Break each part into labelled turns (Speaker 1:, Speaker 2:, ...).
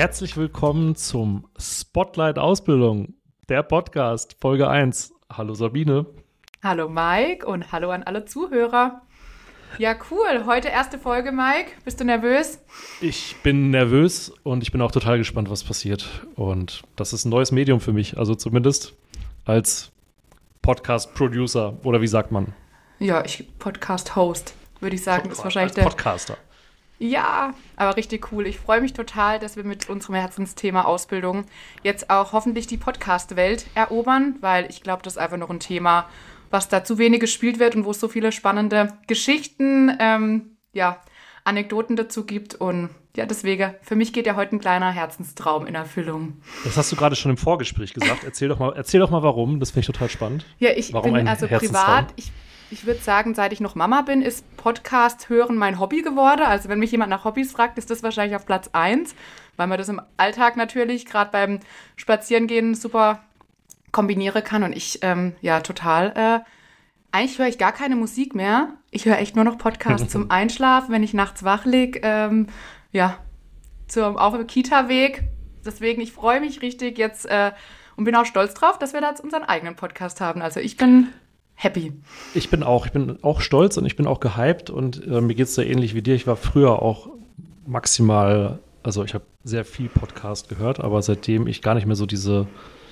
Speaker 1: Herzlich willkommen zum Spotlight Ausbildung, der Podcast, Folge 1. Hallo Sabine.
Speaker 2: Hallo Mike und hallo an alle Zuhörer. Ja, cool. Heute erste Folge, Mike. Bist du nervös?
Speaker 1: Ich bin nervös und ich bin auch total gespannt, was passiert. Und das ist ein neues Medium für mich, also zumindest als Podcast-Producer oder wie sagt man?
Speaker 2: Ja, Podcast-Host, würde ich sagen. Ist wahrscheinlich
Speaker 1: als Podcaster.
Speaker 2: Ja, aber richtig cool. Ich freue mich total, dass wir mit unserem Herzensthema Ausbildung jetzt auch hoffentlich die Podcast-Welt erobern, weil ich glaube, das ist einfach noch ein Thema, was da zu wenig gespielt wird und wo es so viele spannende Geschichten, Anekdoten dazu gibt. Und ja, deswegen, für mich geht ja heute ein kleiner Herzenstraum in Erfüllung.
Speaker 1: Das hast du gerade schon im Vorgespräch gesagt. Erzähl doch mal warum. Das finde ich total spannend.
Speaker 2: Ja, ich
Speaker 1: warum
Speaker 2: bin also privat, ich würde sagen, seit ich noch Mama bin, ist Podcast hören mein Hobby geworden. Also wenn mich jemand nach Hobbys fragt, ist das wahrscheinlich auf Platz 1, weil man das im Alltag natürlich gerade beim Spazierengehen super kombinieren kann. Und ich, total, eigentlich höre ich gar keine Musik mehr. Ich höre echt nur noch Podcasts zum Einschlafen, wenn ich nachts wach liege, auf dem Kita-Weg. Deswegen, ich freue mich richtig jetzt und bin auch stolz drauf, dass wir da jetzt unseren eigenen Podcast haben. Also ich bin happy. Ich bin auch stolz und ich bin auch gehypt und mir geht es da ähnlich wie dir. Ich war früher auch maximal, also ich habe sehr viel Podcast gehört, aber seitdem ich gar nicht mehr so viel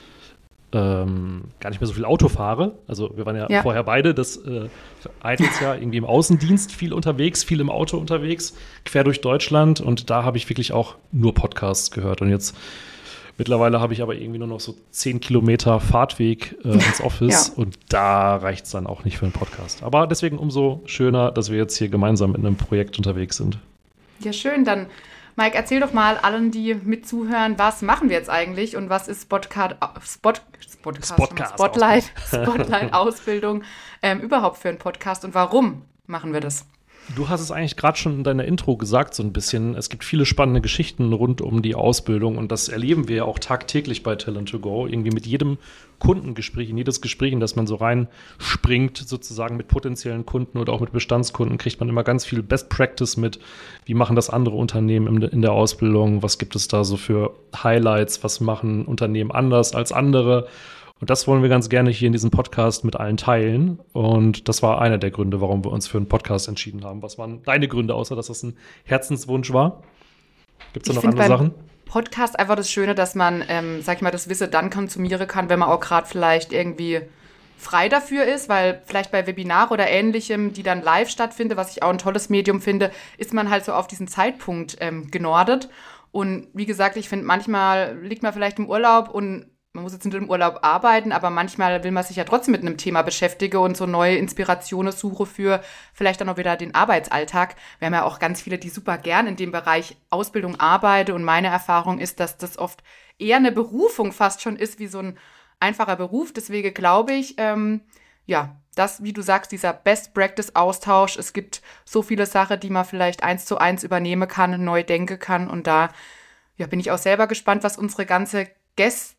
Speaker 2: Auto fahre, also wir waren ja vorher beide, eines ja irgendwie im Außendienst viel unterwegs, viel im Auto unterwegs, quer durch Deutschland und da habe ich wirklich auch nur Podcasts gehört und jetzt mittlerweile habe ich aber irgendwie nur noch so 10 Kilometer Fahrtweg ins Office und da reicht es dann auch nicht für einen Podcast. Aber deswegen umso schöner, dass wir jetzt hier gemeinsam in einem Projekt unterwegs sind. Ja, schön. Dann, Mike, erzähl doch mal allen, die mit zuhören, was machen wir jetzt eigentlich und was ist Spotlight-Ausbildung überhaupt für einen Podcast und warum machen wir das? Du hast es eigentlich gerade schon in deiner Intro gesagt, so ein bisschen. Es gibt viele spannende Geschichten rund um die Ausbildung und das erleben wir ja auch tagtäglich bei Talent2Go. Irgendwie mit jedem Kundengespräch, in jedes Gespräch, in das man so reinspringt, sozusagen mit potenziellen Kunden oder auch mit Bestandskunden, kriegt man immer ganz viel Best Practice mit. Wie machen das andere Unternehmen in der Ausbildung? Was gibt es da so für Highlights? Was machen Unternehmen anders als andere? Und das wollen wir ganz gerne hier in diesem Podcast mit allen teilen. Und das war einer der Gründe, warum wir uns für einen Podcast entschieden haben. Was waren deine Gründe, außer dass das ein Herzenswunsch war? Gibt es da noch andere Sachen? Podcast einfach das Schöne, dass man, das Wissen dann konsumieren kann, wenn man auch gerade vielleicht irgendwie frei dafür ist, weil vielleicht bei Webinar oder Ähnlichem, die dann live stattfinden, was ich auch ein tolles Medium finde, ist man halt so auf diesen Zeitpunkt genordet. Und wie gesagt, ich finde, manchmal liegt man vielleicht im Urlaub und man muss jetzt nicht im Urlaub arbeiten, aber manchmal will man sich ja trotzdem mit einem Thema beschäftigen und so neue Inspirationen suche für vielleicht dann auch wieder den Arbeitsalltag. Wir haben ja auch ganz viele, die super gern in dem Bereich Ausbildung arbeiten und meine Erfahrung ist, dass das oft eher eine Berufung fast schon ist, wie so ein einfacher Beruf. Deswegen glaube ich, das, wie du sagst, dieser Best-Practice-Austausch, es gibt so viele Sachen, die man vielleicht 1:1 übernehmen kann, neu denken kann und da bin ich auch selber gespannt, was unsere ganze Gäste,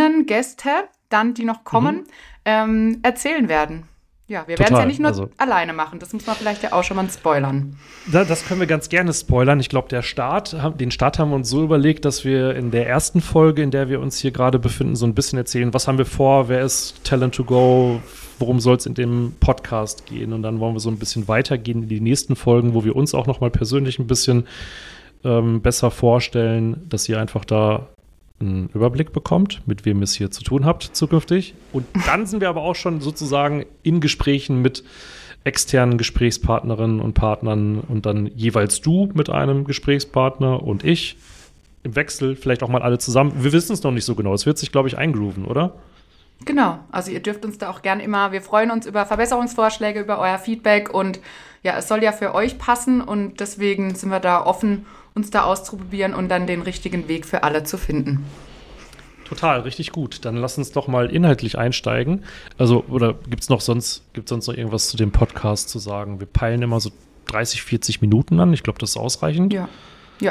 Speaker 2: dann, die noch kommen, erzählen werden. Ja, wir werden es ja nicht nur alleine machen. Das muss man vielleicht ja auch schon mal spoilern. Das können wir ganz gerne spoilern. Ich glaube, den Start haben wir uns so überlegt, dass wir in der ersten Folge, in der wir uns hier gerade befinden, so ein bisschen erzählen, was haben wir vor, wer ist Talent2Go, worum soll es in dem Podcast gehen. Und dann wollen wir so ein bisschen weitergehen in die nächsten Folgen, wo wir uns auch noch mal persönlich ein bisschen besser vorstellen, dass ihr einfach da einen Überblick bekommt, mit wem ihr es hier zu tun habt zukünftig. Und dann sind wir aber auch schon sozusagen in Gesprächen mit externen Gesprächspartnerinnen und Partnern und dann jeweils du mit einem Gesprächspartner und ich im Wechsel, vielleicht auch mal alle zusammen. Wir wissen es noch nicht so genau. Es wird sich, glaube ich, eingrooven, oder? Genau. Also ihr dürft uns da auch gern immer, wir freuen uns über Verbesserungsvorschläge, über euer Feedback und ja, es soll ja für euch passen und deswegen sind wir da offen, uns da auszuprobieren und dann den richtigen Weg für alle zu finden. Total, richtig gut. Dann lass uns doch mal inhaltlich einsteigen. Also, oder gibt's sonst noch irgendwas zu dem Podcast zu sagen? Wir peilen immer so 30, 40 Minuten an. Ich glaube, das ist ausreichend. Ja.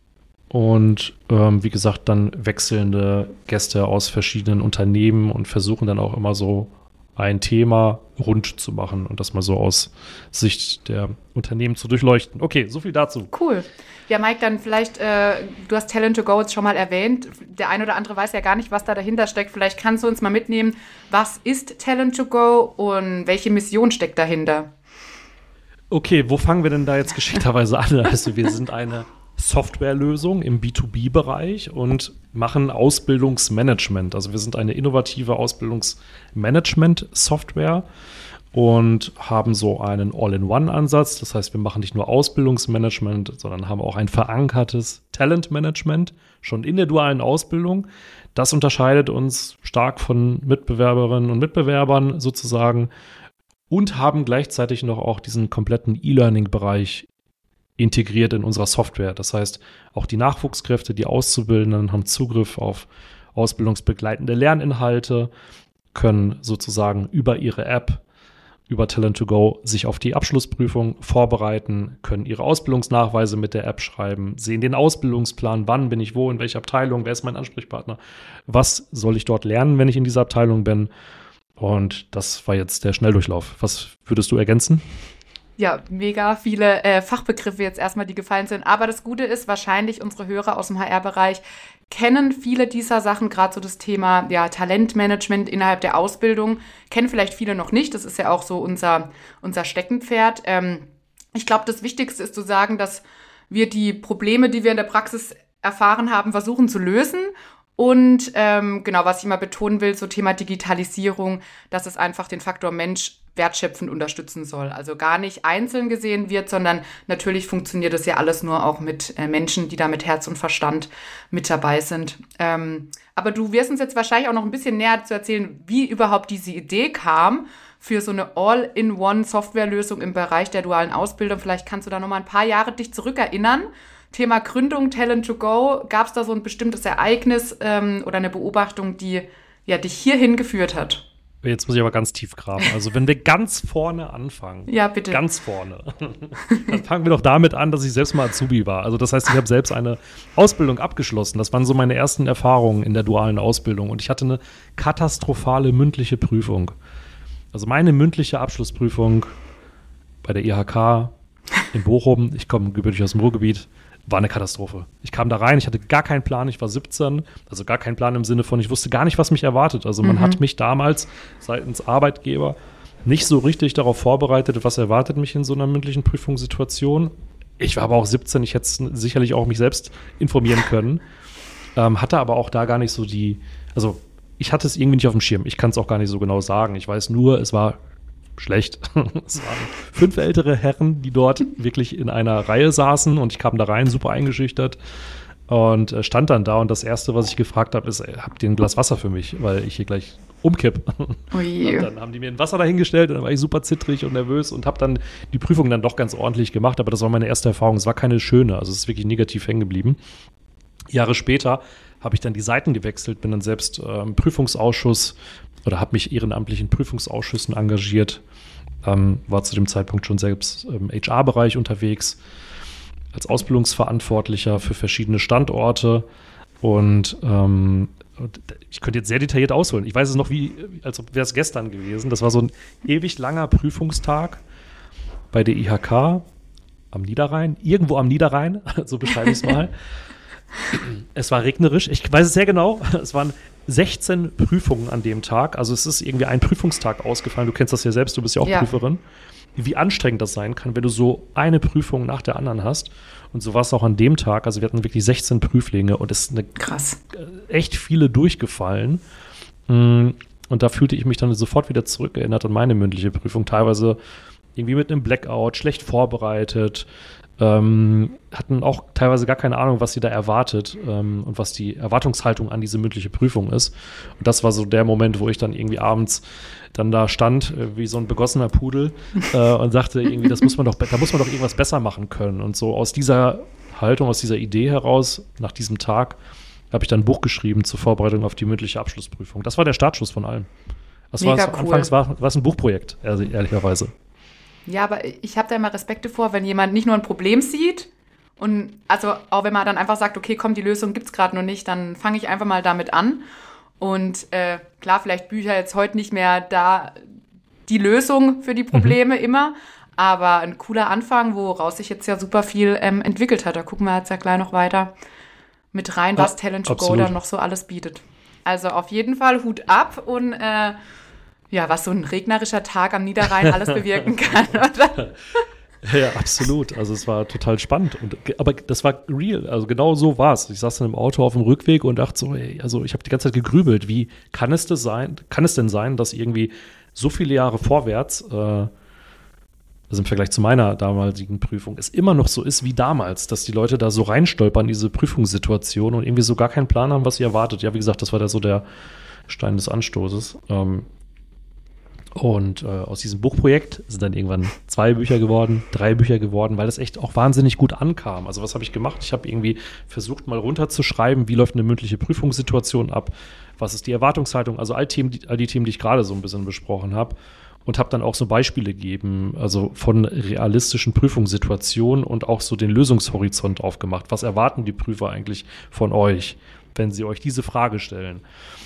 Speaker 2: Und wie gesagt, dann wechselnde Gäste aus verschiedenen Unternehmen und versuchen dann auch immer so ein Thema rund zu machen und das mal so aus Sicht der Unternehmen zu durchleuchten. Okay, so viel dazu. Cool.
Speaker 3: Ja, Mike, dann vielleicht, du hast Talent to Go jetzt schon mal erwähnt. Der ein oder andere weiß ja gar nicht, was da dahinter steckt. Vielleicht kannst du uns mal mitnehmen, was ist Talent to Go und welche Mission steckt dahinter?
Speaker 1: Okay, wo fangen wir denn da jetzt geschickterweise an? Also wir sind eine Softwarelösung im B2B-Bereich und machen Ausbildungsmanagement. Also wir sind eine innovative Ausbildungsmanagement-Software und haben so einen All-in-One-Ansatz. Das heißt, wir machen nicht nur Ausbildungsmanagement, sondern haben auch ein verankertes Talentmanagement schon in der dualen Ausbildung. Das unterscheidet uns stark von Mitbewerberinnen und Mitbewerbern sozusagen und haben gleichzeitig noch auch diesen kompletten E-Learning-Bereich integriert in unserer Software. Das heißt, auch die Nachwuchskräfte, die Auszubildenden haben Zugriff auf ausbildungsbegleitende Lerninhalte, können sozusagen über ihre App, über Talent to Go sich auf die Abschlussprüfung vorbereiten, können ihre Ausbildungsnachweise mit der App schreiben, sehen den Ausbildungsplan, wann bin ich wo, in welcher Abteilung, wer ist mein Ansprechpartner, was soll ich dort lernen, wenn ich in dieser Abteilung bin. Und das war jetzt der Schnelldurchlauf. Was würdest du ergänzen?
Speaker 3: Ja, mega viele Fachbegriffe jetzt erstmal, die gefallen sind. Aber das Gute ist, wahrscheinlich unsere Hörer aus dem HR-Bereich kennen viele dieser Sachen, gerade so das Thema Talentmanagement innerhalb der Ausbildung, kennen vielleicht viele noch nicht. Das ist ja auch so unser Steckenpferd. Ich glaube, das Wichtigste ist zu sagen, dass wir die Probleme, die wir in der Praxis erfahren haben, versuchen zu lösen. Und genau, was ich immer betonen will, so Thema Digitalisierung, dass es einfach den Faktor Mensch wertschöpfend unterstützen soll. Also gar nicht einzeln gesehen wird, sondern natürlich funktioniert das ja alles nur auch mit Menschen, die da mit Herz und Verstand mit dabei sind. Aber du wirst uns jetzt wahrscheinlich auch noch ein bisschen näher zu erzählen, wie überhaupt diese Idee kam für so eine All-in-One-Softwarelösung im Bereich der dualen Ausbildung. Vielleicht kannst du da noch mal ein paar Jahre dich zurückerinnern. Thema Gründung, Talent to Go. Gab es da so ein bestimmtes Ereignis oder eine Beobachtung, die dich hierhin geführt hat?
Speaker 1: Jetzt muss ich aber ganz tief graben. Also wenn wir ganz vorne anfangen.
Speaker 3: Ja, bitte.
Speaker 1: Ganz vorne. Dann fangen wir doch damit an, dass ich selbst mal Azubi war. Also das heißt, ich habe selbst eine Ausbildung abgeschlossen. Das waren so meine ersten Erfahrungen in der dualen Ausbildung. Und ich hatte eine katastrophale mündliche Prüfung. Also meine mündliche Abschlussprüfung bei der IHK in Bochum, ich komme gebürtig aus dem Ruhrgebiet, war eine Katastrophe. Ich kam da rein, ich hatte gar keinen Plan, ich war 17, also gar keinen Plan im Sinne von, ich wusste gar nicht, was mich erwartet. Also man hat mich damals seitens Arbeitgeber nicht so richtig darauf vorbereitet, was erwartet mich in so einer mündlichen Prüfungssituation. Ich war aber auch 17, ich hätte sicherlich auch mich selbst informieren können, hatte aber auch da gar nicht so also ich hatte es irgendwie nicht auf dem Schirm. Ich kann es auch gar nicht so genau sagen. Ich weiß nur, es war schlecht. Es waren 5 ältere Herren, die dort wirklich in einer Reihe saßen und ich kam da rein, super eingeschüchtert und stand dann da und das Erste, was ich gefragt habe, ist, habt ihr ein Glas Wasser für mich, weil ich hier gleich umkipp.
Speaker 3: Ui.
Speaker 1: Und dann haben die mir ein Wasser dahingestellt und dann war ich super zittrig und nervös und habe dann die Prüfung dann doch ganz ordentlich gemacht, aber das war meine erste Erfahrung. Es war keine schöne, also es ist wirklich negativ hängen geblieben. Jahre später habe ich dann die Seiten gewechselt, bin dann selbst im Prüfungsausschuss oder habe mich ehrenamtlich in Prüfungsausschüssen engagiert, war zu dem Zeitpunkt schon selbst im HR-Bereich unterwegs, als Ausbildungsverantwortlicher für verschiedene Standorte und ich könnte jetzt sehr detailliert ausholen. Ich weiß es noch als wäre es gestern gewesen. Das war so ein ewig langer Prüfungstag bei der IHK am Niederrhein, irgendwo am Niederrhein, so beschreibe ich es mal. Es war regnerisch, ich weiß es sehr genau, es waren 16 Prüfungen an dem Tag, also es ist irgendwie ein Prüfungstag ausgefallen, du kennst das ja selbst, du bist ja auch Prüferin, wie anstrengend das sein kann, wenn du so eine Prüfung nach der anderen hast und so war es auch an dem Tag, also wir hatten wirklich 16 Prüflinge und es sind echt viele durchgefallen und da fühlte ich mich dann sofort wieder zurückerinnert an meine mündliche Prüfung, teilweise irgendwie mit einem Blackout, schlecht vorbereitet, hatten auch teilweise gar keine Ahnung, was sie da erwartet und was die Erwartungshaltung an diese mündliche Prüfung ist. Und das war so der Moment, wo ich dann irgendwie abends dann da stand, wie so ein begossener Pudel und sagte irgendwie, da muss man doch irgendwas besser machen können. Und so aus dieser Haltung, aus dieser Idee heraus, nach diesem Tag, habe ich dann ein Buch geschrieben zur Vorbereitung auf die mündliche Abschlussprüfung. Das war der Startschuss von allem. Anfangs war es ein Buchprojekt, also ehrlicherweise.
Speaker 3: Ja, aber ich habe da immer Respekt davor, wenn jemand nicht nur ein Problem sieht und also auch wenn man dann einfach sagt, okay, komm, die Lösung gibt's gerade noch nicht, dann fange ich einfach mal damit an. Und klar, vielleicht Bücher jetzt heute nicht mehr da die Lösung für die Probleme immer, Aber ein cooler Anfang, woraus sich jetzt ja super viel entwickelt hat. Da gucken wir jetzt ja gleich noch weiter mit rein, was Talent to Go dann noch so alles bietet. Also auf jeden Fall Hut ab und was so ein regnerischer Tag am Niederrhein alles bewirken kann, oder?
Speaker 1: Ja, absolut. Also es war total spannend. Aber das war real. Also genau so war es. Ich saß dann im Auto auf dem Rückweg und dachte so, also ich habe die ganze Zeit gegrübelt, wie kann es denn sein, dass irgendwie so viele Jahre vorwärts, also im Vergleich zu meiner damaligen Prüfung, es immer noch so ist wie damals, dass die Leute da so reinstolpern in diese Prüfungssituation und irgendwie so gar keinen Plan haben, was sie erwartet. Ja, wie gesagt, das war so der Stein des Anstoßes. Und aus diesem Buchprojekt sind dann irgendwann 2 Bücher geworden, 3 Bücher geworden, weil das echt auch wahnsinnig gut ankam. Also was habe ich gemacht? Ich habe irgendwie versucht, mal runterzuschreiben, wie läuft eine mündliche Prüfungssituation ab, was ist die Erwartungshaltung, also all die Themen, die ich gerade so ein bisschen besprochen habe. Und habe dann auch so Beispiele gegeben, also von realistischen Prüfungssituationen und auch so den Lösungshorizont aufgemacht. Was erwarten die Prüfer eigentlich von euch, wenn sie euch diese Frage stellen?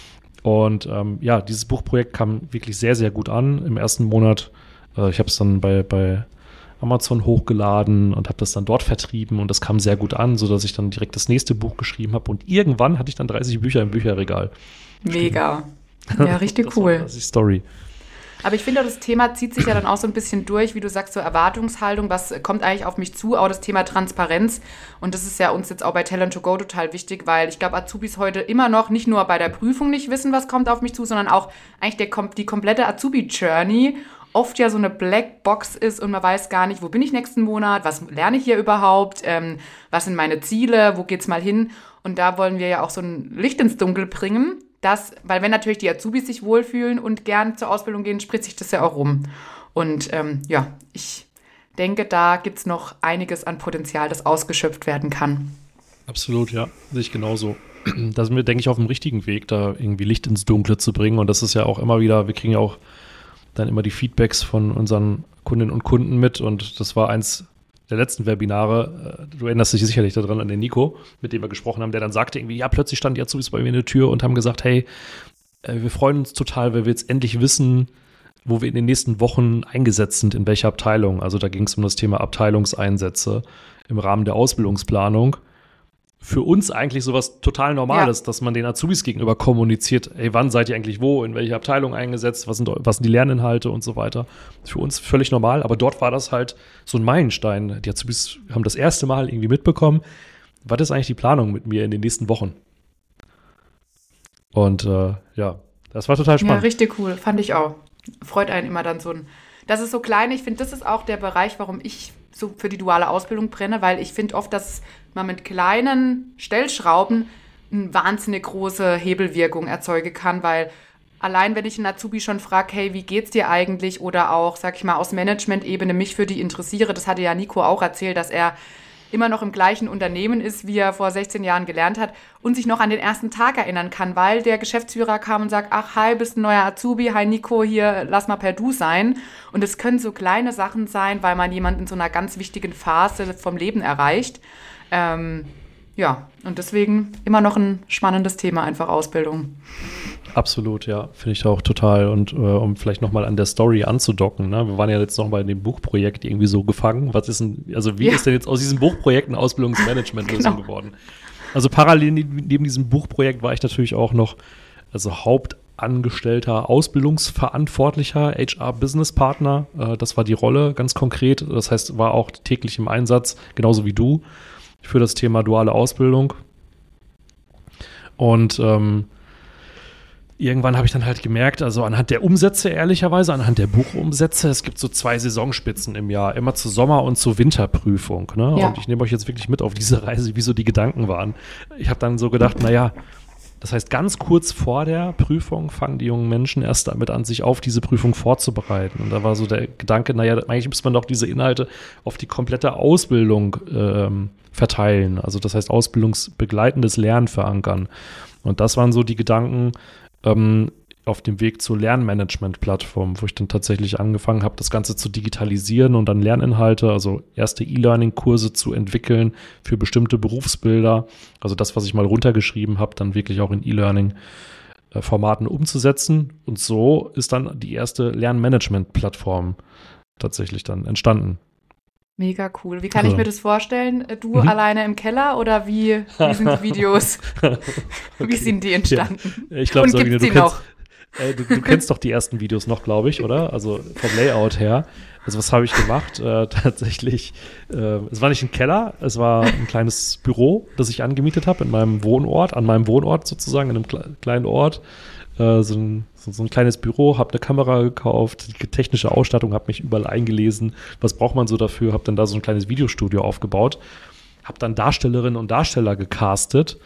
Speaker 1: Und dieses Buchprojekt kam wirklich sehr, sehr gut an im ersten Monat. Ich habe es dann bei Amazon hochgeladen und habe das dann dort vertrieben und das kam sehr gut an, sodass ich dann direkt das nächste Buch geschrieben habe. Und irgendwann hatte ich dann 30 Bücher im Bücherregal.
Speaker 3: Mega. Ja, richtig cool.
Speaker 1: Das ist die Story.
Speaker 3: Aber ich finde, das Thema zieht sich ja dann auch so ein bisschen durch, wie du sagst, so Erwartungshaltung, was kommt eigentlich auf mich zu, auch das Thema Transparenz. Und das ist ja uns jetzt auch bei Talent to Go total wichtig, weil ich glaube, Azubis heute immer noch nicht nur bei der Prüfung nicht wissen, was kommt auf mich zu, sondern auch eigentlich die komplette Azubi-Journey oft ja so eine Blackbox ist und man weiß gar nicht, wo bin ich nächsten Monat, was lerne ich hier überhaupt, was sind meine Ziele, wo geht's mal hin? Und da wollen wir ja auch so ein Licht ins Dunkel bringen. Weil wenn natürlich die Azubis sich wohlfühlen und gern zur Ausbildung gehen, spricht sich das ja auch rum. Und ich denke, da gibt es noch einiges an Potenzial, das ausgeschöpft werden kann.
Speaker 1: Absolut, ja, sehe ich genauso. Da sind wir, denke ich, auf dem richtigen Weg, da irgendwie Licht ins Dunkle zu bringen. Und das ist ja auch immer wieder, wir kriegen ja auch dann immer die Feedbacks von unseren Kundinnen und Kunden mit. Und das war eins der letzten Webinare, du erinnerst dich sicherlich daran an den Nico, mit dem wir gesprochen haben, der dann sagte irgendwie, ja, plötzlich standen die Azubis bei mir in der Tür und haben gesagt, hey, wir freuen uns total, weil wir jetzt endlich wissen, wo wir in den nächsten Wochen eingesetzt sind, in welcher Abteilung. Also da ging es um das Thema Abteilungseinsätze im Rahmen der Ausbildungsplanung. Für uns eigentlich sowas total Normales, dass man den Azubis gegenüber kommuniziert, ey, wann seid ihr eigentlich wo, in welcher Abteilung eingesetzt, was sind die Lerninhalte und so weiter. Für uns völlig normal, aber dort war das halt so ein Meilenstein. Die Azubis haben das erste Mal irgendwie mitbekommen, was ist eigentlich die Planung mit mir in den nächsten Wochen? Und das war total spannend.
Speaker 3: Ja, richtig cool, fand ich auch. Freut einen immer dann das ist so klein, ich finde, das ist auch der Bereich, warum ich so für die duale Ausbildung brenne, weil ich finde oft, dass man mit kleinen Stellschrauben eine wahnsinnig große Hebelwirkung erzeugen kann, weil allein, wenn ich einen Azubi schon frage, hey, wie geht's dir eigentlich? Oder auch, sag ich mal, aus Management-Ebene mich für die interessiere, das hatte ja Nico auch erzählt, dass er immer noch im gleichen Unternehmen ist, wie er vor 16 Jahren gelernt hat und sich noch an den ersten Tag erinnern kann, weil der Geschäftsführer kam und sagt, ach, hi, bist ein neuer Azubi, hi Nico, hier, lass mal per Du sein. Und es können so kleine Sachen sein, weil man jemanden in so einer ganz wichtigen Phase vom Leben erreicht. Und deswegen immer noch ein spannendes Thema, einfach Ausbildung.
Speaker 1: Absolut, ja, finde ich auch total. Und um vielleicht nochmal an der Story anzudocken, ne? Wir waren ja jetzt nochmal in dem Buchprojekt irgendwie so gefangen. Wie ist denn jetzt aus diesem Buchprojekt eine Ausbildungsmanagement-Lösung geworden? Also parallel neben diesem Buchprojekt war ich natürlich auch noch Hauptangestellter, Ausbildungsverantwortlicher, HR-Business-Partner. Das war die Rolle ganz konkret. Das heißt, war auch täglich im Einsatz, genauso wie du, für das Thema duale Ausbildung. Und irgendwann habe ich dann halt gemerkt, also anhand der Umsätze ehrlicherweise, anhand der Buchumsätze, es gibt so 2 Saisonspitzen im Jahr, immer zur Sommer- und zur Winterprüfung. Ne? Ja. Und ich nehme euch jetzt wirklich mit auf diese Reise, wie so die Gedanken waren. Ich habe dann so gedacht, das heißt, ganz kurz vor der Prüfung fangen die jungen Menschen erst damit an, sich auf diese Prüfung vorzubereiten. Und da war so der Gedanke, eigentlich muss man doch diese Inhalte auf die komplette Ausbildung verteilen. Also das heißt, ausbildungsbegleitendes Lernen verankern. Und das waren so die Gedanken auf dem Weg zur Lernmanagement-Plattform, wo ich dann tatsächlich angefangen habe, das Ganze zu digitalisieren und dann Lerninhalte, also erste E-Learning-Kurse zu entwickeln für bestimmte Berufsbilder. Also das, was ich mal runtergeschrieben habe, dann wirklich auch in E-Learning-Formaten umzusetzen. Und so ist dann die erste Lernmanagement-Plattform tatsächlich dann entstanden.
Speaker 3: Mega cool. Wie kann ich mir das vorstellen? Du alleine im Keller oder wie sind die Videos? Okay. Wie sind die entstanden?
Speaker 1: Ja, ich glaube, du kennst doch die ersten Videos noch, glaube ich, oder? Also vom Layout her. Also was habe ich gemacht? Tatsächlich, es war nicht ein Keller, es war ein kleines Büro, das ich angemietet habe an meinem Wohnort sozusagen, in einem kleinen Ort. So ein kleines Büro, habe eine Kamera gekauft, die technische Ausstattung, habe mich überall eingelesen, was braucht man so dafür, habe dann da so ein kleines Videostudio aufgebaut, habe dann Darstellerinnen und Darsteller gecastet,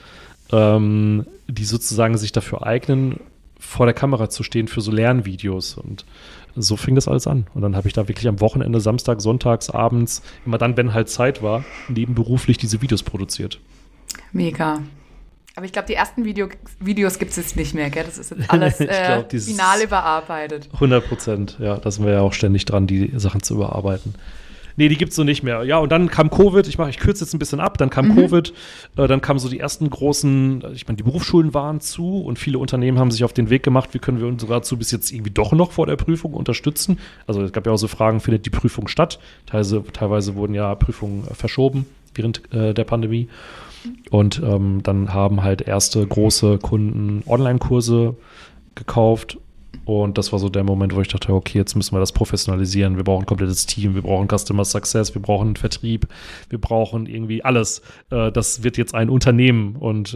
Speaker 1: die sozusagen sich dafür eignen, vor der Kamera zu stehen für so Lernvideos, und so fing das alles an. Und dann habe ich da wirklich am Wochenende, Samstag, Sonntags, abends, immer dann, wenn halt Zeit war, nebenberuflich diese Videos produziert.
Speaker 3: Mega. Aber ich glaube, die ersten Videos gibt es jetzt nicht mehr, gell? Das ist jetzt alles final überarbeitet.
Speaker 1: 100%, ja. Da sind wir ja auch ständig dran, die Sachen zu überarbeiten. Nee, die gibt es so nicht mehr. Ja, und dann kam Covid. Ich kürze jetzt ein bisschen ab. Dann kam Covid. Dann kamen so die ersten großen, die Berufsschulen waren zu und viele Unternehmen haben sich auf den Weg gemacht, wie können wir unsere Azubis jetzt irgendwie doch noch vor der Prüfung unterstützen. Also es gab ja auch so Fragen, findet die Prüfung statt? Teilweise wurden ja Prüfungen verschoben während der Pandemie. Und dann haben halt erste große Kunden Online-Kurse gekauft. Und das war so der Moment, wo ich dachte, okay, jetzt müssen wir das professionalisieren. Wir brauchen ein komplettes Team, wir brauchen Customer Success, wir brauchen einen Vertrieb, wir brauchen irgendwie alles. Das wird jetzt ein Unternehmen. Und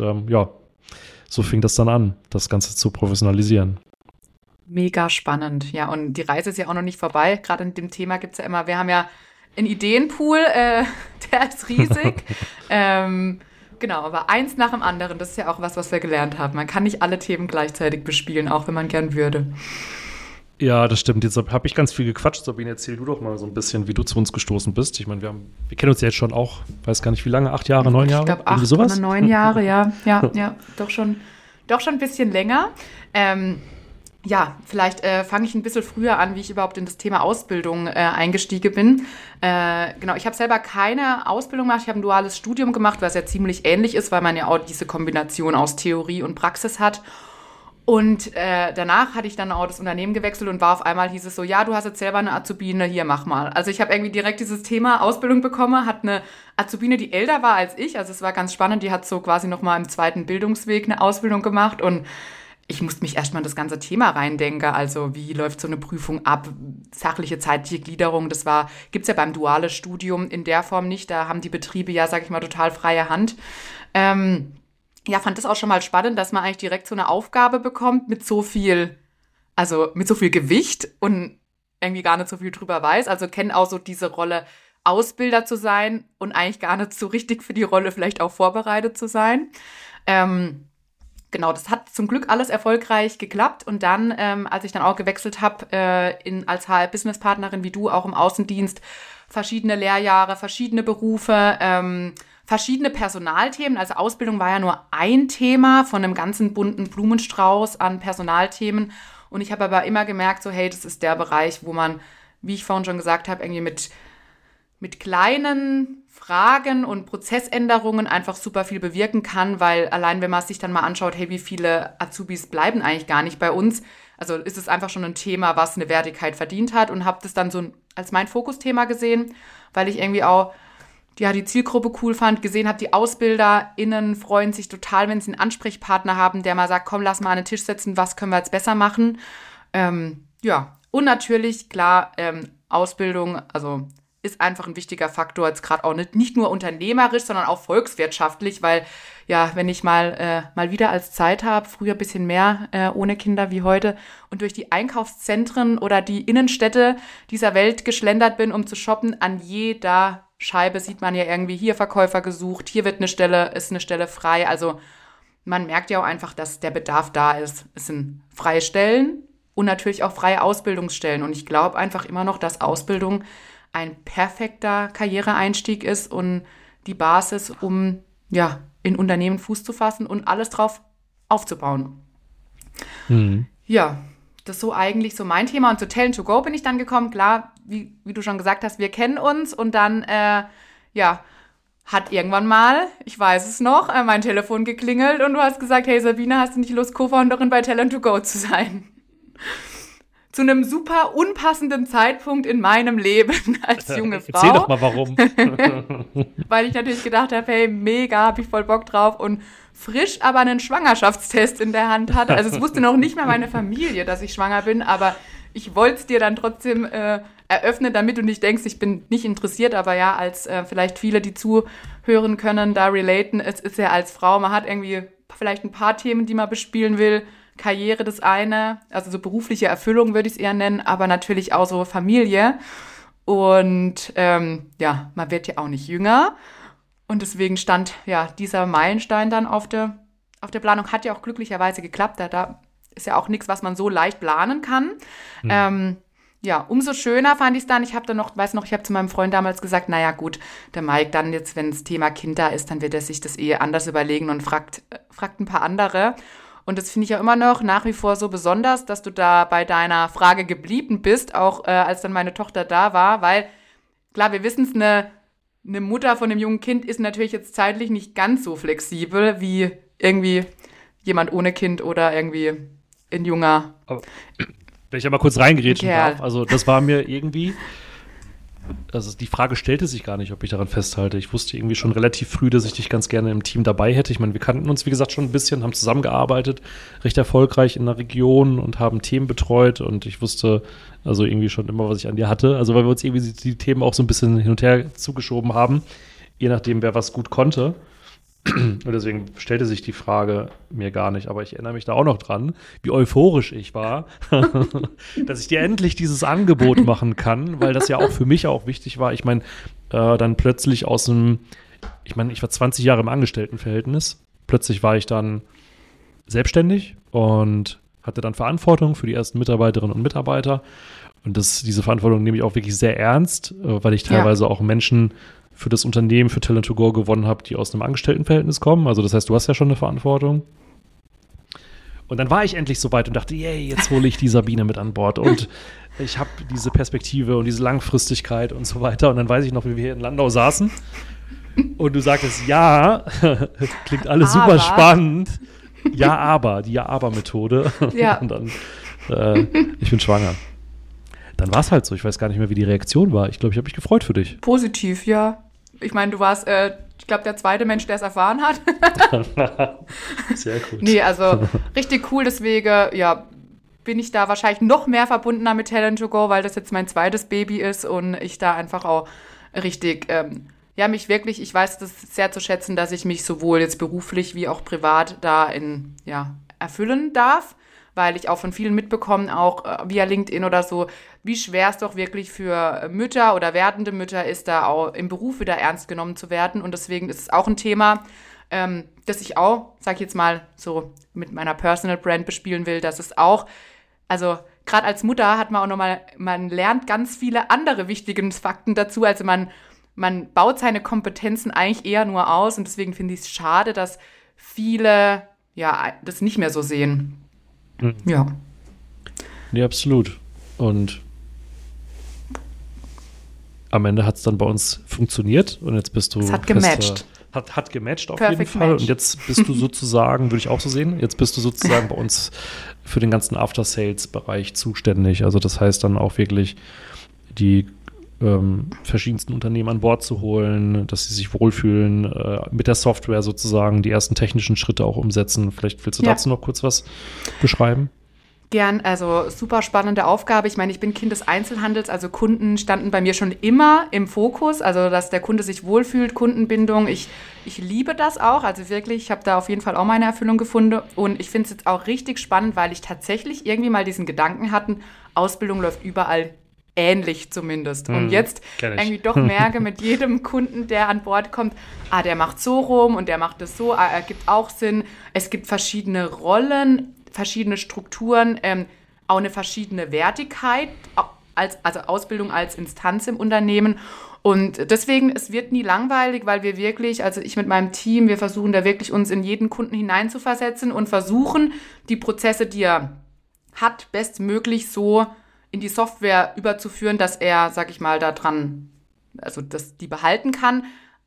Speaker 1: so fing das dann an, das Ganze zu professionalisieren.
Speaker 3: Mega spannend. Ja, und die Reise ist ja auch noch nicht vorbei. Gerade in dem Thema gibt es ja immer, wir haben ja einen Ideenpool, der ist riesig. Genau, aber eins nach dem anderen, das ist ja auch was wir gelernt haben. Man kann nicht alle Themen gleichzeitig bespielen, auch wenn man gern würde.
Speaker 1: Ja, das stimmt. Jetzt habe ich ganz viel gequatscht. Sabine, erzähl du doch mal so ein bisschen, wie du zu uns gestoßen bist. Ich meine, wir kennen uns ja jetzt schon auch, weiß gar nicht wie lange, 8 Jahre, 9 Jahre?
Speaker 3: Ich glaube 8 oder 9 Jahre, ja, doch schon ein bisschen länger. Ja, vielleicht fange ich ein bisschen früher an, wie ich überhaupt in das Thema Ausbildung eingestiegen bin. Genau, ich habe selber keine Ausbildung gemacht. Ich habe ein duales Studium gemacht, was ja ziemlich ähnlich ist, weil man ja auch diese Kombination aus Theorie und Praxis hat. Und danach hatte ich dann auch das Unternehmen gewechselt und war auf einmal, hieß es so, ja, du hast jetzt selber eine Azubine, hier, mach mal. Also ich habe irgendwie direkt dieses Thema Ausbildung bekommen, hat eine Azubine, die älter war als ich. Also es war ganz spannend, die hat so quasi nochmal im zweiten Bildungsweg eine Ausbildung gemacht und ich musste mich erstmal in das ganze Thema reindenken, also wie läuft so eine Prüfung ab, sachliche, zeitliche Gliederung, gibt's ja beim duales Studium in der Form nicht, da haben die Betriebe ja, sag ich mal, total freie Hand. Fand das auch schon mal spannend, dass man eigentlich direkt so eine Aufgabe bekommt mit so viel Gewicht und irgendwie gar nicht so viel drüber weiß, also kenne auch so diese Rolle, Ausbilder zu sein und eigentlich gar nicht so richtig für die Rolle vielleicht auch vorbereitet zu sein. Genau, das hat zum Glück alles erfolgreich geklappt und dann, als ich dann auch gewechselt habe, als HR-Business-Partnerin wie du, auch im Außendienst, verschiedene Lehrjahre, verschiedene Berufe, verschiedene Personalthemen, also Ausbildung war ja nur ein Thema von einem ganzen bunten Blumenstrauß an Personalthemen und ich habe aber immer gemerkt, so hey, das ist der Bereich, wo man, wie ich vorhin schon gesagt habe, irgendwie mit kleinen Fragen und Prozessänderungen einfach super viel bewirken kann, weil allein wenn man sich dann mal anschaut, hey, wie viele Azubis bleiben eigentlich gar nicht bei uns, also ist es einfach schon ein Thema, was eine Wertigkeit verdient hat und habe das dann so als mein Fokusthema gesehen, weil ich irgendwie auch die Zielgruppe cool fand, gesehen habe, die AusbilderInnen freuen sich total, wenn sie einen Ansprechpartner haben, der mal sagt, komm, lass mal an den Tisch setzen, was können wir jetzt besser machen. Und natürlich, klar, Ausbildung, also ist einfach ein wichtiger Faktor, jetzt gerade auch nicht nur unternehmerisch, sondern auch volkswirtschaftlich, weil ja, wenn ich mal wieder als Zeit habe, früher ein bisschen mehr ohne Kinder wie heute und durch die Einkaufszentren oder die Innenstädte dieser Welt geschlendert bin, um zu shoppen, an jeder Scheibe sieht man ja irgendwie hier Verkäufer gesucht, hier ist eine Stelle frei, also man merkt ja auch einfach, dass der Bedarf da ist. Es sind freie Stellen und natürlich auch freie Ausbildungsstellen und ich glaube einfach immer noch, dass Ausbildung ein perfekter Karriereeinstieg ist und die Basis, um in Unternehmen Fuß zu fassen und alles drauf aufzubauen. Mhm. Ja, das ist so eigentlich so mein Thema. Und zu Talent to Go bin ich dann gekommen. Klar, wie du schon gesagt hast, wir kennen uns und dann hat irgendwann mal, ich weiß es noch, mein Telefon geklingelt und du hast gesagt, hey Sabine, hast du nicht Lust, Co-Founderin bei Talent to Go zu sein? zu einem super unpassenden Zeitpunkt in meinem Leben als junge Frau.
Speaker 1: Erzähl doch mal, warum.
Speaker 3: Weil ich natürlich gedacht habe, hey, mega, hab ich voll Bock drauf und frisch aber einen Schwangerschaftstest in der Hand hatte. Also es wusste noch nicht mal meine Familie, dass ich schwanger bin, aber ich wollte es dir dann trotzdem eröffnen, damit du nicht denkst, ich bin nicht interessiert, aber ja, als vielleicht viele, die zuhören können, da relaten, es ist ja als Frau, man hat irgendwie vielleicht ein paar Themen, die man bespielen will, Karriere das eine, also so berufliche Erfüllung würde ich es eher nennen, aber natürlich auch so Familie und man wird ja auch nicht jünger und deswegen stand ja dieser Meilenstein dann auf der Planung, hat ja auch glücklicherweise geklappt, da ist ja auch nichts, was man so leicht planen kann. Umso schöner fand ich es dann. Ich habe ich habe zu meinem Freund damals gesagt, naja gut, der Mike dann jetzt, wenn das Thema Kind da ist, dann wird er sich das anders überlegen und fragt ein paar andere. Und das finde ich ja immer noch nach wie vor so besonders, dass du da bei deiner Frage geblieben bist, auch als dann meine Tochter da war, weil, klar, wir wissen es, eine Mutter von einem jungen Kind ist natürlich jetzt zeitlich nicht ganz so flexibel wie irgendwie jemand ohne Kind oder irgendwie ein junger.
Speaker 1: Aber wenn ich ja mal kurz reingerätschen darf, also das war mir irgendwie, also die Frage stellte sich gar nicht, ob ich daran festhalte. Ich wusste irgendwie schon relativ früh, dass ich dich ganz gerne im Team dabei hätte. Ich meine, wir kannten uns, wie gesagt, schon ein bisschen, haben zusammengearbeitet, recht erfolgreich in der Region und haben Themen betreut und ich wusste also irgendwie schon immer, was ich an dir hatte. Also weil wir uns irgendwie die Themen auch so ein bisschen hin und her zugeschoben haben, je nachdem, wer was gut konnte. Und deswegen stellte sich die Frage mir gar nicht, aber ich erinnere mich da auch noch dran, wie euphorisch ich war, dass ich dir endlich dieses Angebot machen kann, weil das ja auch für mich auch wichtig war. Ich meine, dann plötzlich ich war 20 Jahre im Angestelltenverhältnis, plötzlich war ich dann selbstständig und hatte dann Verantwortung für die ersten Mitarbeiterinnen und Mitarbeiter und diese Verantwortung nehme ich auch wirklich sehr ernst, weil ich teilweise auch Menschen für das Unternehmen, für Talent2Go gewonnen habe, die aus einem Angestelltenverhältnis kommen. Also das heißt, du hast ja schon eine Verantwortung. Und dann war ich endlich so weit und dachte, yay, jetzt hole ich die Sabine mit an Bord. Und ich habe diese Perspektive und diese Langfristigkeit und so weiter. Und dann weiß ich noch, wie wir hier in Landau saßen. Und du sagtest, ja, klingt alles super spannend. Ja, aber, die Ja-Aber-Methode.
Speaker 3: Ja.
Speaker 1: Und dann, ich bin schwanger. Dann war es halt so. Ich weiß gar nicht mehr, wie die Reaktion war. Ich glaube, ich habe mich gefreut für dich.
Speaker 3: Positiv, ja. Ich meine, du warst, ich glaube, der zweite Mensch, der es erfahren hat.
Speaker 1: Sehr gut.
Speaker 3: Nee, also richtig cool. Deswegen, bin ich da wahrscheinlich noch mehr verbundener mit Talent2Go, weil das jetzt mein zweites Baby ist und ich da einfach auch richtig, mich wirklich, ich weiß das sehr zu schätzen, dass ich mich sowohl jetzt beruflich wie auch privat da erfüllen darf. Weil ich auch von vielen mitbekomme, auch via LinkedIn oder so, wie schwer es doch wirklich für Mütter oder werdende Mütter ist, da auch im Beruf wieder ernst genommen zu werden. Und deswegen ist es auch ein Thema, das ich auch, sag ich jetzt mal, so mit meiner Personal Brand bespielen will, dass es auch, also gerade als Mutter hat man auch nochmal, man lernt ganz viele andere wichtige Fakten dazu. Also man baut seine Kompetenzen eigentlich eher nur aus und deswegen finde ich es schade, dass viele das nicht mehr so sehen. Ja.
Speaker 1: Nee, absolut. Und am Ende hat es dann bei uns funktioniert und jetzt bist du.
Speaker 3: Es hat gematcht.
Speaker 1: Hat gematcht auf
Speaker 3: Perfect
Speaker 1: jeden Fall.
Speaker 3: Match.
Speaker 1: Und jetzt bist du sozusagen, würde ich auch so sehen, jetzt bist du sozusagen bei uns für den ganzen After-Sales-Bereich zuständig. Also das heißt dann auch wirklich die verschiedensten Unternehmen an Bord zu holen, dass sie sich wohlfühlen, mit der Software sozusagen die ersten technischen Schritte auch umsetzen. Vielleicht willst du dazu noch kurz was beschreiben?
Speaker 3: Gern, also super spannende Aufgabe. Ich meine, ich bin Kind des Einzelhandels, also Kunden standen bei mir schon immer im Fokus, also dass der Kunde sich wohlfühlt, Kundenbindung. Ich liebe das auch, also wirklich, ich habe da auf jeden Fall auch meine Erfüllung gefunden und ich finde es jetzt auch richtig spannend, weil ich tatsächlich irgendwie mal diesen Gedanken hatte, Ausbildung läuft überall ähnlich zumindest. Und jetzt irgendwie doch merke mit jedem Kunden, der an Bord kommt, der macht so rum und der macht das so, ergibt auch Sinn. Es gibt verschiedene Rollen, verschiedene Strukturen, auch eine verschiedene Wertigkeit, also Ausbildung als Instanz im Unternehmen. Und deswegen, es wird nie langweilig, weil wir wirklich, also ich mit meinem Team, wir versuchen da wirklich uns in jeden Kunden hineinzuversetzen und versuchen, die Prozesse, die er hat, bestmöglich so in die Software überzuführen, dass er, sag ich mal, da dran, also dass die behalten kann.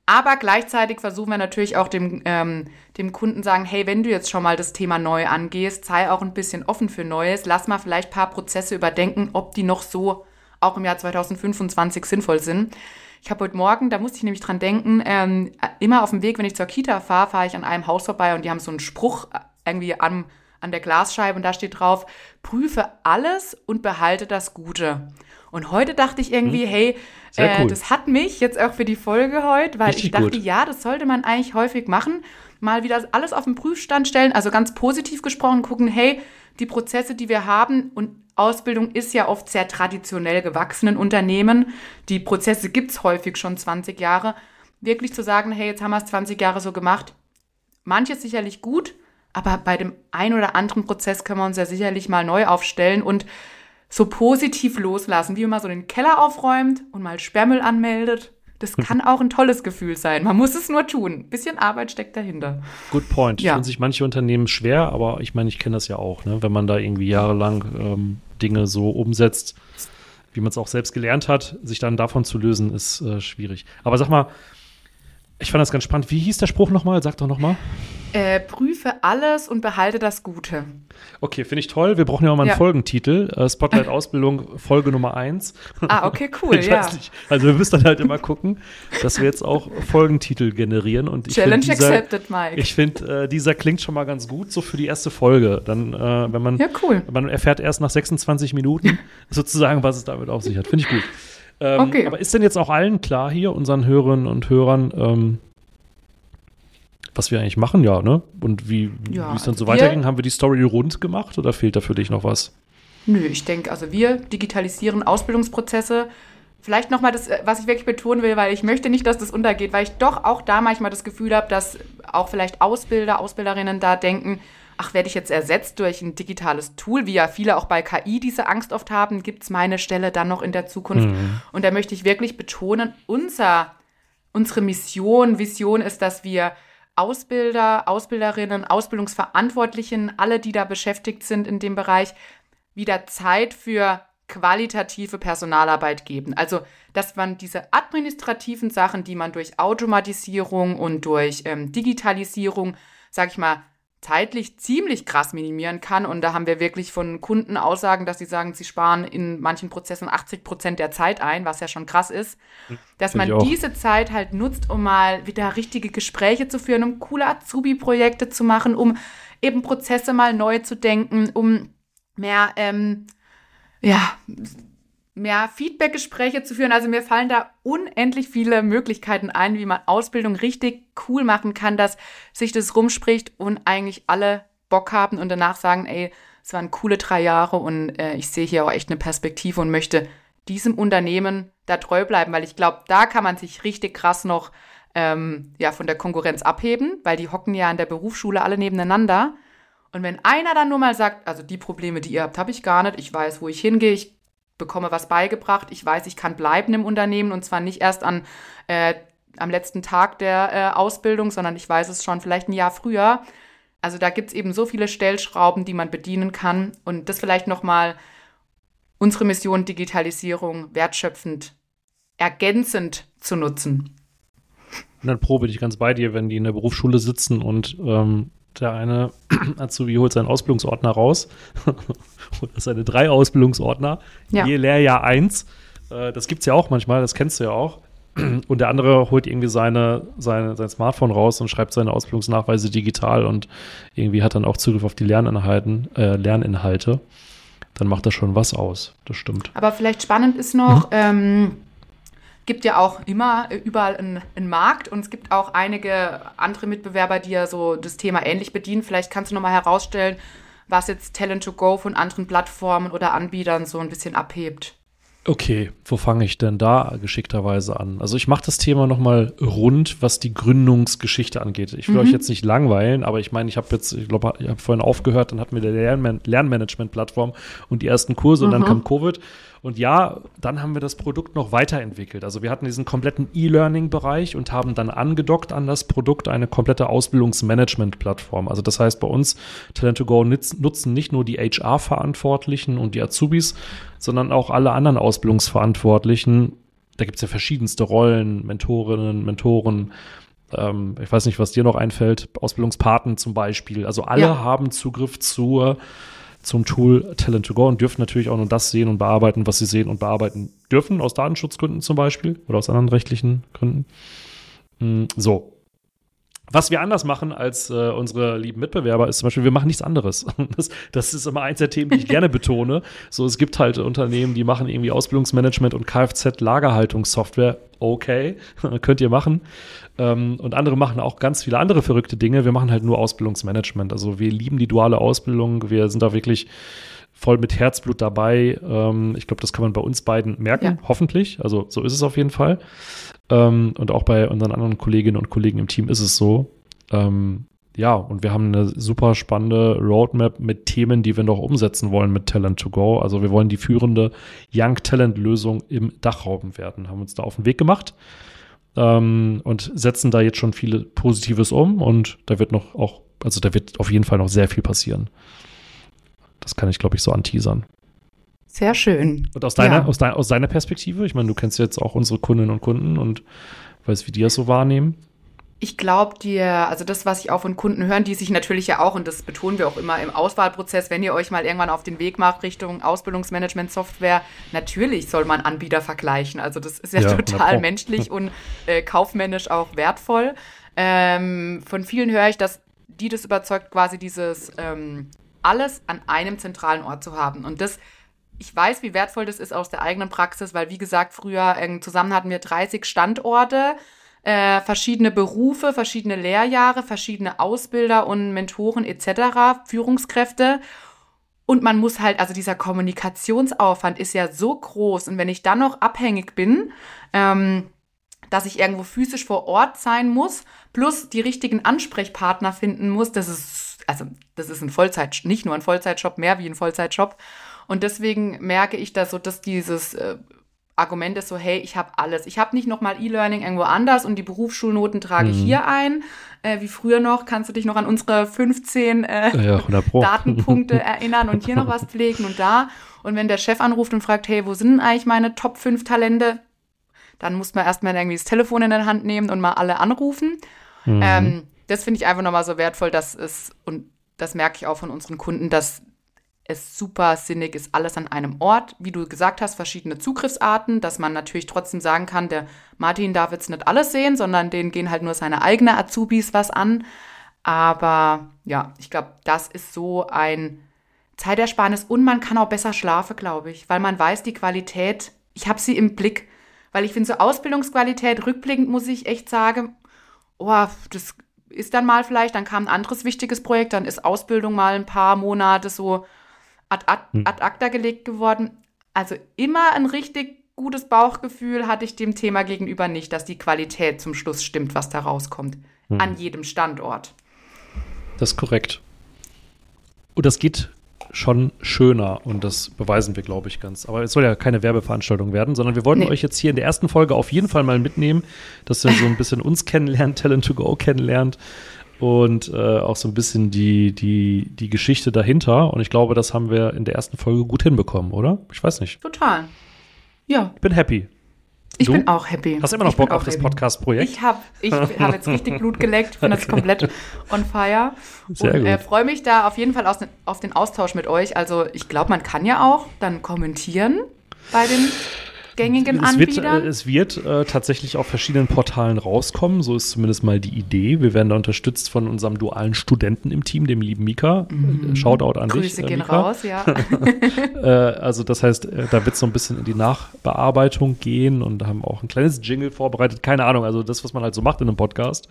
Speaker 3: Aber gleichzeitig versuchen wir natürlich auch dem Kunden sagen, hey, wenn du jetzt schon mal das Thema neu angehst, sei auch ein bisschen offen für Neues. Lass mal vielleicht ein paar Prozesse überdenken, ob die noch so auch im Jahr 2025 sinnvoll sind. Ich habe heute Morgen, da musste ich nämlich dran denken, immer auf dem Weg, wenn ich zur Kita fahre ich an einem Haus vorbei und die haben so einen Spruch irgendwie an der Glasscheibe und da steht drauf, prüfe alles und behalte das Gute. Und heute dachte ich irgendwie, hey, cool. Das hat mich jetzt auch für die Folge heute, weil richtig ich dachte, gut. Ja, das sollte man eigentlich häufig machen, mal wieder alles auf den Prüfstand stellen, also ganz positiv gesprochen, gucken, hey, die Prozesse, die wir haben und Ausbildung ist ja oft sehr traditionell gewachsen in Unternehmen, die Prozesse gibt es häufig schon 20 Jahre, wirklich zu sagen, hey, jetzt haben wir es 20 Jahre so gemacht, manches sicherlich gut, aber bei dem einen oder anderen Prozess können wir uns ja sicherlich mal neu aufstellen und so positiv loslassen, wie wenn man so den Keller aufräumt und mal Sperrmüll anmeldet. Das kann auch ein tolles Gefühl sein. Man muss es nur tun. Ein bisschen Arbeit steckt dahinter.
Speaker 1: Good point. Ja. Tun sich manche Unternehmen schwer, aber ich meine, ich kenne das ja auch, ne? Wenn man da irgendwie jahrelang Dinge so umsetzt, wie man es auch selbst gelernt hat, sich dann davon zu lösen, ist schwierig. Aber sag mal, ich fand das ganz spannend. Wie hieß der Spruch nochmal? Sag doch nochmal.
Speaker 3: Prüfe alles und behalte das Gute.
Speaker 1: Okay, finde ich toll. Wir brauchen ja auch mal einen Folgentitel. Spotlight Ausbildung, Folge Nummer 1.
Speaker 3: Ah, okay, cool,
Speaker 1: ich weiß nicht. Also wir müssen dann halt immer gucken, dass wir jetzt auch Folgentitel generieren. Und
Speaker 3: Challenge accepted, Mike.
Speaker 1: Ich finde, dieser klingt schon mal ganz gut, so für die erste Folge. Dann, wenn man, man erfährt erst nach 26 Minuten sozusagen, was es damit auf sich hat. Finde ich gut. Okay. Aber ist denn jetzt auch allen klar hier, unseren Hörerinnen und Hörern, was wir eigentlich machen, ja, ne? Und wie es dann so weiterging, haben wir die Story rund gemacht oder fehlt da für dich noch was?
Speaker 3: Nö, ich denke, also wir digitalisieren Ausbildungsprozesse. Vielleicht nochmal das, was ich wirklich betonen will, weil ich möchte nicht, dass das untergeht, weil ich doch auch da manchmal das Gefühl habe, dass auch vielleicht Ausbilderinnen da denken, ach, werde ich jetzt ersetzt durch ein digitales Tool, wie ja viele auch bei KI diese Angst oft haben, gibt es meine Stelle dann noch in der Zukunft? Und da möchte ich wirklich betonen, unsere Vision ist, dass wir Ausbilder, Ausbilderinnen, Ausbildungsverantwortlichen, alle, die da beschäftigt sind in dem Bereich, wieder Zeit für qualitative Personalarbeit geben. Also, dass man diese administrativen Sachen, die man durch Automatisierung und durch Digitalisierung, sag ich mal, zeitlich ziemlich krass minimieren kann. Und da haben wir wirklich von Kunden Aussagen, dass sie sagen, sie sparen in manchen Prozessen 80% der Zeit ein, was ja schon krass ist. Dass man diese Zeit halt nutzt, um mal wieder richtige Gespräche zu führen, um coole Azubi-Projekte zu machen, um eben Prozesse mal neu zu denken, um mehr Feedback-Gespräche zu führen. Also mir fallen da unendlich viele Möglichkeiten ein, wie man Ausbildung richtig cool machen kann, dass sich das rumspricht und eigentlich alle Bock haben und danach sagen, ey, es waren coole 3 Jahre und ich sehe hier auch echt eine Perspektive und möchte diesem Unternehmen da treu bleiben, weil ich glaube, da kann man sich richtig krass noch von der Konkurrenz abheben, weil die hocken ja an der Berufsschule alle nebeneinander. Und wenn einer dann nur mal sagt, also die Probleme, die ihr habt, habe ich gar nicht, ich weiß, wo ich hingehe, ich bekomme was beigebracht, ich weiß, ich kann bleiben im Unternehmen und zwar nicht erst am letzten Tag der Ausbildung, sondern ich weiß es schon vielleicht ein Jahr früher. Also da gibt es eben so viele Stellschrauben, die man bedienen kann und das vielleicht nochmal unsere Mission Digitalisierung wertschöpfend, ergänzend zu nutzen.
Speaker 1: Und dann bin ich ganz bei dir, wenn die in der Berufsschule sitzen und der eine Azubi holt seinen Ausbildungsordner raus oder seine 3 Ausbildungsordner, je Lehrjahr 1. Das gibt's ja auch manchmal, das kennst du ja auch. Und der andere holt irgendwie sein Smartphone raus und schreibt seine Ausbildungsnachweise digital und irgendwie hat dann auch Zugriff auf die Lerninhalte. Dann macht das schon was aus, das stimmt.
Speaker 3: Aber vielleicht spannend ist noch, gibt ja auch immer überall einen Markt und es gibt auch einige andere Mitbewerber, die ja so das Thema ähnlich bedienen. Vielleicht kannst du nochmal herausstellen, was jetzt Talent2Go von anderen Plattformen oder Anbietern so ein bisschen abhebt.
Speaker 1: Okay, wo fange ich denn da geschickterweise an? Also ich mache das Thema nochmal rund, was die Gründungsgeschichte angeht. Ich will euch jetzt nicht langweilen, aber ich meine, ich habe vorhin aufgehört, dann hatten wir die Lernmanagement-Plattform und die ersten Kurse und dann kam Covid. Und ja, dann haben wir das Produkt noch weiterentwickelt. Also wir hatten diesen kompletten E-Learning-Bereich und haben dann angedockt an das Produkt eine komplette Ausbildungsmanagement-Plattform. Also das heißt, bei uns Talent2Go nutzen nicht nur die HR-Verantwortlichen und die Azubis, sondern auch alle anderen Ausbildungsverantwortlichen da gibt es ja verschiedenste Rollen, Mentorinnen, Mentoren, ich weiß nicht, was dir noch einfällt, Ausbildungspaten zum Beispiel. Also alle haben Zugriff zum Tool Talent to Go und dürfen natürlich auch nur das sehen und bearbeiten, was sie sehen und bearbeiten dürfen, aus Datenschutzgründen zum Beispiel oder aus anderen rechtlichen Gründen. So. Was wir anders machen als unsere lieben Mitbewerber ist zum Beispiel, wir machen nichts anderes. Das ist immer eins der Themen, die ich gerne betone. So, es gibt halt Unternehmen, die machen irgendwie Ausbildungsmanagement und Kfz-Lagerhaltungssoftware. Okay, könnt ihr machen. Und andere machen auch ganz viele andere verrückte Dinge. Wir machen halt nur Ausbildungsmanagement. Also wir lieben die duale Ausbildung. Wir sind da wirklich voll mit Herzblut dabei. Ich glaube, das kann man bei uns beiden merken, hoffentlich. Also so ist es auf jeden Fall. Und auch bei unseren anderen Kolleginnen und Kollegen im Team ist es so. Und wir haben eine super spannende Roadmap mit Themen, die wir noch umsetzen wollen mit Talent to Go. Also wir wollen die führende Young Talent Lösung im Dachraum werden. Haben uns da auf den Weg gemacht und setzen da jetzt schon viele Positives um. Und da wird da wird auf jeden Fall noch sehr viel passieren. Das kann ich, glaube ich, so anteasern.
Speaker 3: Sehr schön.
Speaker 1: Und aus deiner Perspektive, ich meine, du kennst jetzt auch unsere Kundinnen und Kunden und weißt, wie die das so wahrnehmen.
Speaker 3: Ich glaube also das, was ich auch von Kunden hören, die sich natürlich ja auch, und das betonen wir auch immer im Auswahlprozess, wenn ihr euch mal irgendwann auf den Weg macht Richtung Ausbildungsmanagement-Software, natürlich soll man Anbieter vergleichen. Also das ist ja total menschlich und kaufmännisch auch wertvoll. Von vielen höre ich, dass die das überzeugt, quasi dieses alles an einem zentralen Ort zu haben. Und ich weiß, wie wertvoll das ist aus der eigenen Praxis, weil, wie gesagt, früher zusammen hatten wir 30 Standorte, verschiedene Berufe, verschiedene Lehrjahre, verschiedene Ausbilder und Mentoren etc., Führungskräfte. Und man muss halt, also dieser Kommunikationsaufwand ist ja so groß. Und wenn ich dann noch abhängig bin, dass ich irgendwo physisch vor Ort sein muss, plus die richtigen Ansprechpartner finden muss, das ist nicht nur ein Vollzeitjob, mehr wie ein Vollzeitjob. Und deswegen merke ich da so, dass dieses Argument ist so, hey, ich habe alles. Ich habe nicht nochmal E-Learning irgendwo anders und die Berufsschulnoten trage ich hier ein. Wie früher noch, kannst du dich noch an unsere 15 Datenpunkte erinnern und hier noch was pflegen und da. Und wenn der Chef anruft und fragt, hey, wo sind denn eigentlich meine Top 5 Talente? Dann muss man erstmal irgendwie das Telefon in der Hand nehmen und mal alle anrufen. Das finde ich einfach nochmal so wertvoll, und das merke ich auch von unseren Kunden, dass es super sinnig ist, alles an einem Ort. Wie du gesagt hast, verschiedene Zugriffsarten, dass man natürlich trotzdem sagen kann, der Martin darf jetzt nicht alles sehen, sondern denen gehen halt nur seine eigenen Azubis was an. Aber ja, ich glaube, das ist so ein Zeitersparnis und man kann auch besser schlafen, glaube ich, weil man weiß, die Qualität, ich habe sie im Blick, weil ich finde so Ausbildungsqualität, rückblickend muss ich echt sagen, das ist dann mal vielleicht, dann kam ein anderes wichtiges Projekt, dann ist Ausbildung mal ein paar Monate so ad acta gelegt geworden. Also immer ein richtig gutes Bauchgefühl hatte ich dem Thema gegenüber nicht, dass die Qualität zum Schluss stimmt, was da rauskommt. An jedem Standort.
Speaker 1: Das ist korrekt. Und das geht schon schöner und das beweisen wir, glaube ich, ganz. Aber es soll ja keine Werbeveranstaltung werden, sondern wir wollten euch jetzt hier in der ersten Folge auf jeden Fall mal mitnehmen, dass ihr so ein bisschen uns kennenlernt, Talent to Go kennenlernt und auch so ein bisschen die Geschichte dahinter. Und ich glaube, das haben wir in der ersten Folge gut hinbekommen, oder? Ich weiß nicht.
Speaker 3: Total. Ja.
Speaker 1: Ich bin happy.
Speaker 3: Ich bin auch happy.
Speaker 1: Hast du immer noch Bock auf das Podcast-Projekt?
Speaker 3: Ich hab jetzt richtig Blut geleckt, bin jetzt komplett on fire.
Speaker 1: Sehr gut.
Speaker 3: Freue mich da auf jeden Fall auf den Austausch mit euch. Also ich glaube, man kann ja auch dann kommentieren bei den gängigen Anbietern.
Speaker 1: Es wird tatsächlich auf verschiedenen Portalen rauskommen. So ist zumindest mal die Idee. Wir werden da unterstützt von unserem dualen Studenten im Team, dem lieben Mika. Shoutout an dich.
Speaker 3: Grüße gehen
Speaker 1: Mika.
Speaker 3: raus, ja.
Speaker 1: Also das heißt, da wird es so ein bisschen in die Nachbearbeitung gehen und haben auch ein kleines Jingle vorbereitet. Keine Ahnung, also das, was man halt so macht in einem Podcast.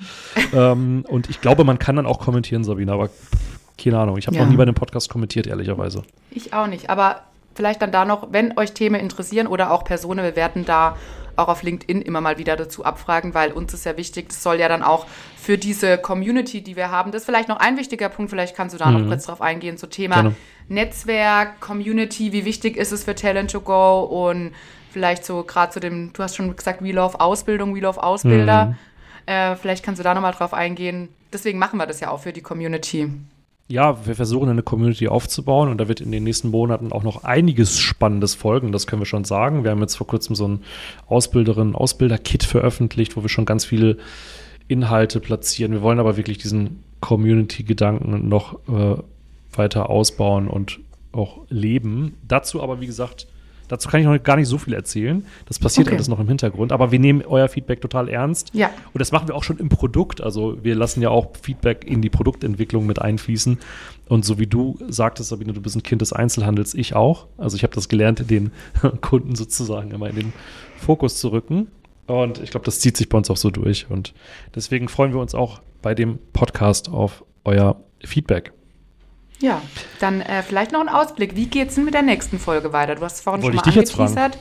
Speaker 1: Und ich glaube, man kann dann auch kommentieren, Sabina, aber keine Ahnung. Ich habe noch nie bei einem Podcast kommentiert, ehrlicherweise.
Speaker 3: Ich auch nicht, aber vielleicht dann da noch, wenn euch Themen interessieren oder auch Personen, wir werden da auch auf LinkedIn immer mal wieder dazu abfragen, weil uns ist ja wichtig, das soll ja dann auch für diese Community, die wir haben, das ist vielleicht noch ein wichtiger Punkt, vielleicht kannst du da noch kurz drauf eingehen, so Thema Netzwerk, Community, wie wichtig ist es für Talent to Go und vielleicht so gerade zu dem, du hast schon gesagt, We Love Ausbildung, We Love Ausbilder, vielleicht kannst du da nochmal drauf eingehen. Deswegen machen wir das ja auch für die Community.
Speaker 1: Ja, wir versuchen eine Community aufzubauen und da wird in den nächsten Monaten auch noch einiges Spannendes folgen, das können wir schon sagen. Wir haben jetzt vor kurzem so ein Ausbilder-Kit veröffentlicht, wo wir schon ganz viele Inhalte platzieren. Wir wollen aber wirklich diesen Community-Gedanken noch weiter ausbauen und auch leben. Dazu aber, wie gesagt, dazu kann ich noch gar nicht so viel erzählen. Das passiert alles noch im Hintergrund. Aber wir nehmen euer Feedback total ernst.
Speaker 3: Ja.
Speaker 1: Und das machen wir auch schon im Produkt. Also wir lassen ja auch Feedback in die Produktentwicklung mit einfließen. Und so wie du sagtest, Sabine, du bist ein Kind des Einzelhandels, ich auch. Also ich habe das gelernt, den Kunden sozusagen immer in den Fokus zu rücken. Und ich glaube, das zieht sich bei uns auch so durch. Und deswegen freuen wir uns auch bei dem Podcast auf euer Feedback.
Speaker 3: Ja, dann vielleicht noch ein Ausblick. Wie geht's denn mit der nächsten Folge weiter? Du hast es vorhin
Speaker 1: Wollte
Speaker 3: schon mal
Speaker 1: angeteasert.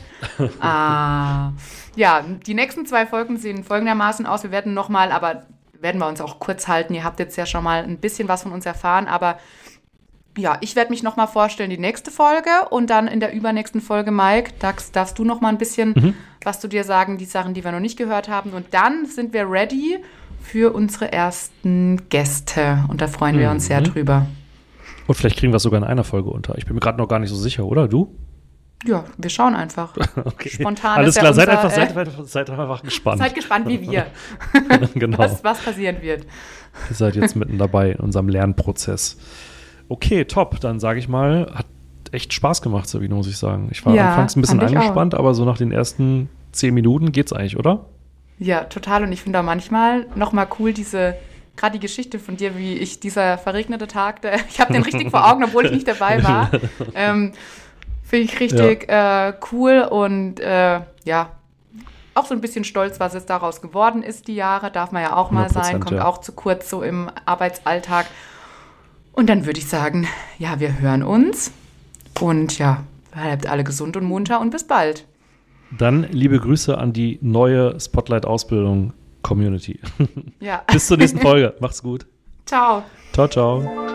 Speaker 3: Ja, die nächsten 2 Folgen sehen folgendermaßen aus. Wir werden wir uns auch kurz halten. Ihr habt jetzt ja schon mal ein bisschen was von uns erfahren, aber ja, ich werde mich noch mal vorstellen, die nächste Folge und dann in der übernächsten Folge, Mike, darfst du noch mal ein bisschen was zu dir sagen, die Sachen, die wir noch nicht gehört haben. Und dann sind wir ready für unsere ersten Gäste und da freuen wir uns sehr drüber.
Speaker 1: Und vielleicht kriegen wir es sogar in einer Folge unter. Ich bin mir gerade noch gar nicht so sicher, oder? Du?
Speaker 3: Ja, wir schauen einfach.
Speaker 1: Okay.
Speaker 3: Spontan
Speaker 1: alles
Speaker 3: ist
Speaker 1: klar,
Speaker 3: ja
Speaker 1: seid einfach gespannt.
Speaker 3: Seid gespannt, wie wir.
Speaker 1: Genau.
Speaker 3: Was passieren wird.
Speaker 1: Ihr seid jetzt mitten dabei in unserem Lernprozess. Okay, top. Dann sage ich mal, hat echt Spaß gemacht, Sabine, muss ich sagen. Ich war anfangs ein bisschen angespannt, aber so nach den ersten 10 Minuten geht's eigentlich, oder? Ja,
Speaker 3: total. Und ich finde auch manchmal nochmal cool, gerade die Geschichte von dir, wie dieser verregnete Tag, ich habe den richtig vor Augen, obwohl ich nicht dabei war. Finde ich richtig cool und auch so ein bisschen stolz, was es daraus geworden ist, die Jahre. Darf man ja auch mal sein, kommt auch zu kurz so im Arbeitsalltag. Und dann würde ich sagen, ja, wir hören uns und ja, bleibt alle gesund und munter und bis bald.
Speaker 1: Dann liebe Grüße an die neue Spotlight-Ausbildung Community.
Speaker 3: Ja.
Speaker 1: Bis zur nächsten Folge. Macht's gut.
Speaker 3: Ciao.
Speaker 1: Ciao, ciao.